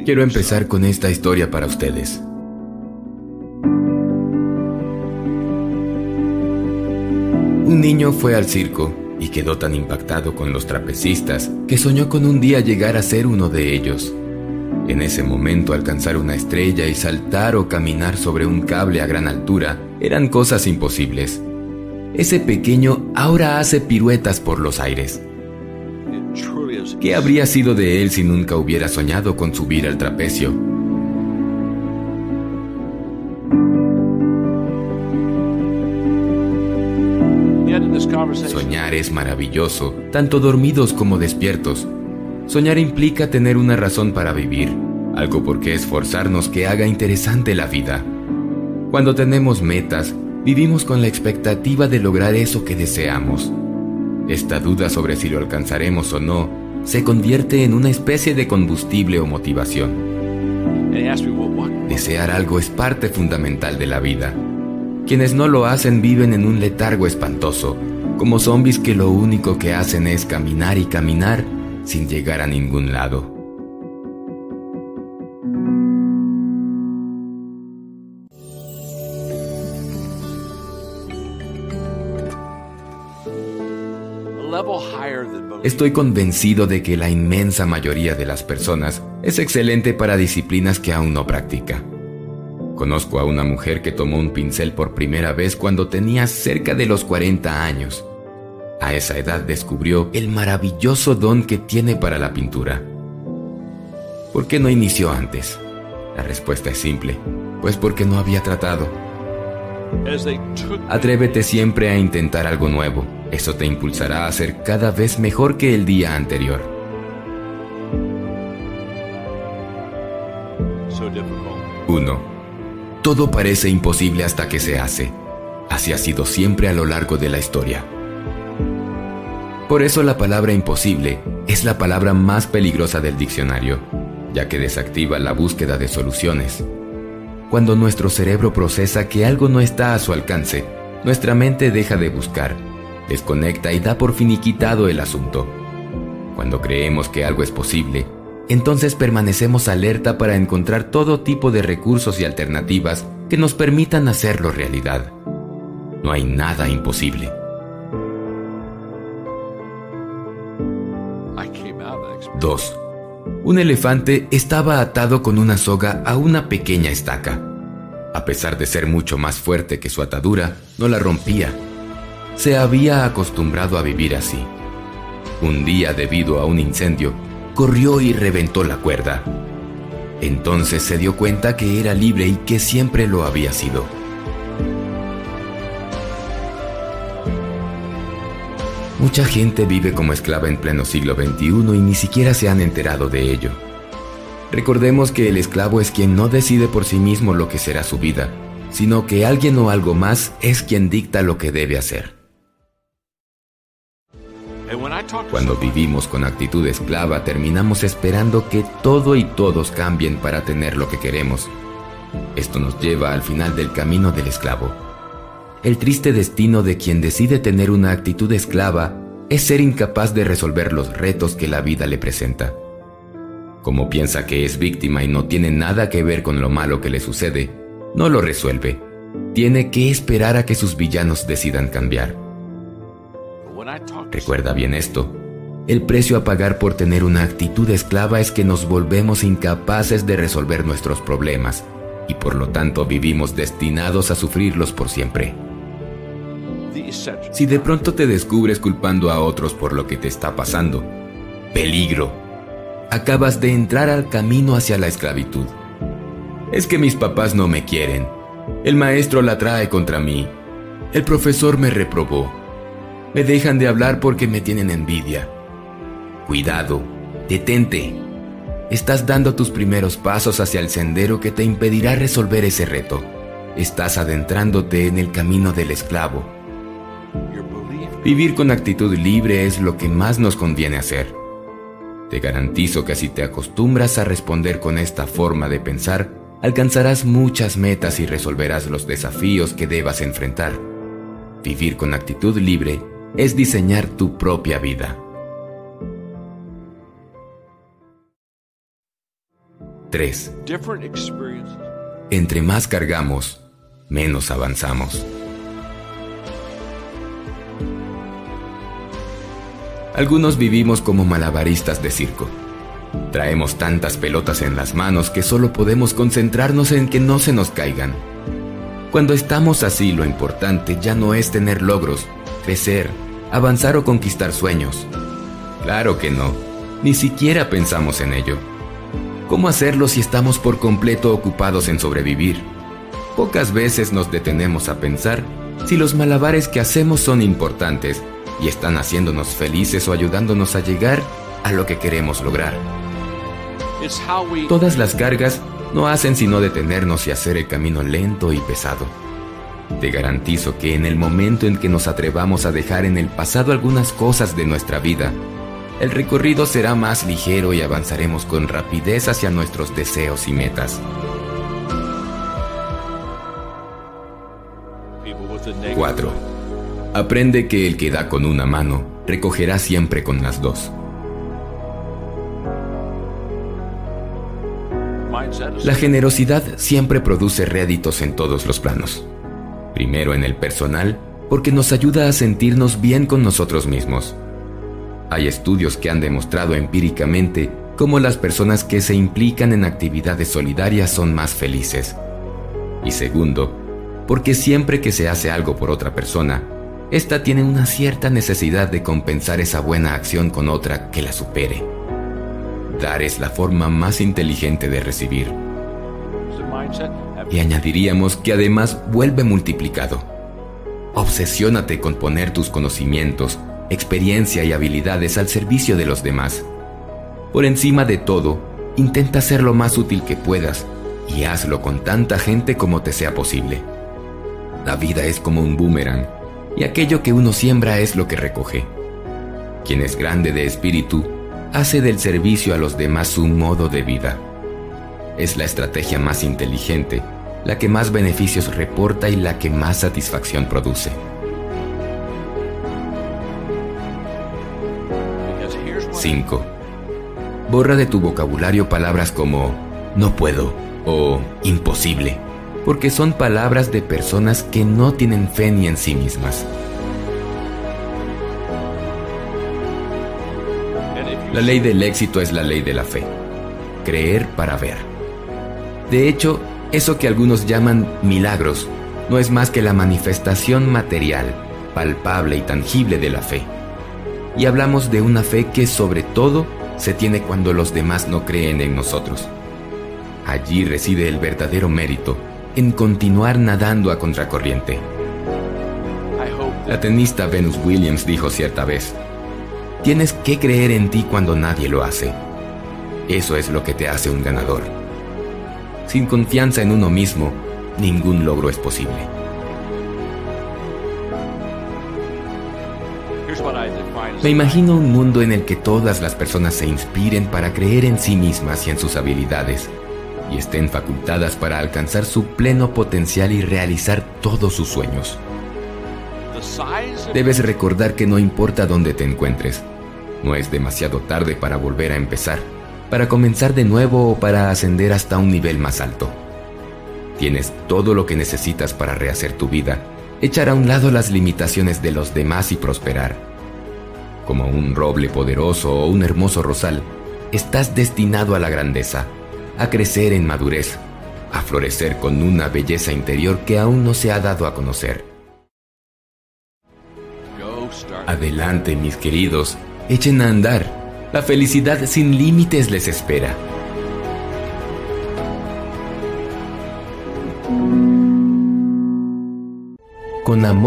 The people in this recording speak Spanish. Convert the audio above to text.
Quiero empezar con esta historia para ustedes. Un niño fue al circo y quedó tan impactado con los trapecistas que soñó con un día llegar a ser uno de ellos. En ese momento, alcanzar una estrella y saltar o caminar sobre un cable a gran altura eran cosas imposibles. Ese pequeño ahora hace piruetas por los aires. ¿Qué habría sido de él si nunca hubiera soñado con subir al trapecio? Soñar es maravilloso, tanto dormidos como despiertos. Soñar implica tener una razón para vivir, algo por qué esforzarnos que haga interesante la vida. Cuando tenemos metas, vivimos con la expectativa de lograr eso que deseamos. Esta duda sobre si lo alcanzaremos o no se convierte en una especie de combustible o motivación. Desear algo es parte fundamental de la vida. Quienes no lo hacen viven en un letargo espantoso, como zombies que lo único que hacen es caminar y caminar sin llegar a ningún lado. Estoy convencido de que la inmensa mayoría de las personas es excelente para disciplinas que aún no practica. Conozco a una mujer que tomó un pincel por primera vez cuando tenía cerca de los 40 años. A esa edad descubrió el maravilloso don que tiene para la pintura. ¿Por qué no inició antes? La respuesta es simple, pues porque no había tratado. Atrévete siempre a intentar algo nuevo. Eso te impulsará a ser cada vez mejor que el día anterior. Uno. Todo parece imposible hasta que se hace. Así ha sido siempre a lo largo de la historia. Por eso la palabra imposible es la palabra más peligrosa del diccionario, ya que desactiva la búsqueda de soluciones. Cuando nuestro cerebro procesa que algo no está a su alcance, nuestra mente deja de buscar, desconecta y da por finiquitado el asunto. Cuando creemos que algo es posible, entonces permanecemos alerta para encontrar todo tipo de recursos y alternativas que nos permitan hacerlo realidad. No hay nada imposible. 2. Un elefante estaba atado con una soga a una pequeña estaca. A pesar de ser mucho más fuerte que su atadura, no la rompía. Se había acostumbrado a vivir así. Un día, debido a un incendio, corrió y reventó la cuerda. Entonces se dio cuenta que era libre y que siempre lo había sido. Mucha gente vive como esclava en pleno siglo XXI y ni siquiera se han enterado de ello. Recordemos que el esclavo es quien no decide por sí mismo lo que será su vida, sino que alguien o algo más es quien dicta lo que debe hacer. Cuando vivimos con actitud esclava, terminamos esperando que todo y todos cambien para tener lo que queremos. Esto nos lleva al final del camino del esclavo. El triste destino de quien decide tener una actitud esclava es ser incapaz de resolver los retos que la vida le presenta. Como piensa que es víctima y no tiene nada que ver con lo malo que le sucede, no lo resuelve. Tiene que esperar a que sus villanos decidan cambiar. Recuerda bien esto. El precio a pagar por tener una actitud esclava es que nos volvemos incapaces de resolver nuestros problemas y por lo tanto vivimos destinados a sufrirlos por siempre. Si de pronto te descubres culpando a otros por lo que te está pasando, peligro. Acabas de entrar al camino hacia la esclavitud. Es que mis papás no me quieren. El maestro la trae contra mí. El profesor me reprobó. Me dejan de hablar porque me tienen envidia. Cuidado, detente. Estás dando tus primeros pasos hacia el sendero que te impedirá resolver ese reto. Estás adentrándote en el camino del esclavo. Vivir con actitud libre es lo que más nos conviene hacer. Te garantizo que si te acostumbras a responder con esta forma de pensar, alcanzarás muchas metas y resolverás los desafíos que debas enfrentar. Vivir con actitud libre es diseñar tu propia vida. 3. Entre más cargamos, menos avanzamos. Algunos vivimos como malabaristas de circo. Traemos tantas pelotas en las manos que solo podemos concentrarnos en que no se nos caigan. Cuando estamos así, lo importante ya no es tener logros, crecer, avanzar o conquistar sueños. Claro que no, ni siquiera pensamos en ello. ¿Cómo hacerlo si estamos por completo ocupados en sobrevivir? Pocas veces nos detenemos a pensar si los malabares que hacemos son importantes y están haciéndonos felices o ayudándonos a llegar a lo que queremos lograr. Todas las cargas no hacen sino detenernos y hacer el camino lento y pesado. Te garantizo que en el momento en que nos atrevamos a dejar en el pasado algunas cosas de nuestra vida, el recorrido será más ligero y avanzaremos con rapidez hacia nuestros deseos y metas. 4. Aprende que el que da con una mano, recogerá siempre con las dos. La generosidad siempre produce réditos en todos los planos. Primero en el personal, porque nos ayuda a sentirnos bien con nosotros mismos. Hay estudios que han demostrado empíricamente cómo las personas que se implican en actividades solidarias son más felices. Y segundo, porque siempre que se hace algo por otra persona, ésta tiene una cierta necesidad de compensar esa buena acción con otra que la supere. Dar es la forma más inteligente de recibir. Y añadiríamos que además vuelve multiplicado. Obsesiónate con poner tus conocimientos, experiencia y habilidades al servicio de los demás. Por encima de todo, intenta ser lo más útil que puedas y hazlo con tanta gente como te sea posible. La vida es como un boomerang y aquello que uno siembra es lo que recoge. Quien es grande de espíritu, hace del servicio a los demás un modo de vida. Es la estrategia más inteligente, la que más beneficios reporta y la que más satisfacción produce. 5. Borra de tu vocabulario palabras como no puedo o imposible, porque son palabras de personas que no tienen fe ni en sí mismas. La ley del éxito es la ley de la fe. Creer para ver. De hecho, eso que algunos llaman milagros no es más que la manifestación material, palpable y tangible de la fe. Y hablamos de una fe que sobre todo se tiene cuando los demás no creen en nosotros. Allí reside el verdadero mérito, en continuar nadando a contracorriente. La tenista Venus Williams dijo cierta vez: tienes que creer en ti cuando nadie lo hace. Eso es lo que te hace un ganador. Sin confianza en uno mismo, ningún logro es posible. Me imagino un mundo en el que todas las personas se inspiren para creer en sí mismas y en sus habilidades, y estén facultadas para alcanzar su pleno potencial y realizar todos sus sueños. Debes recordar que no importa dónde te encuentres, no es demasiado tarde para volver a empezar, para comenzar de nuevo o para ascender hasta un nivel más alto. Tienes todo lo que necesitas para rehacer tu vida, echar a un lado las limitaciones de los demás y prosperar. Como un roble poderoso o un hermoso rosal, estás destinado a la grandeza, a crecer en madurez, a florecer con una belleza interior que aún no se ha dado a conocer. Adelante, mis queridos, echen a andar. La felicidad sin límites les espera. Con amor.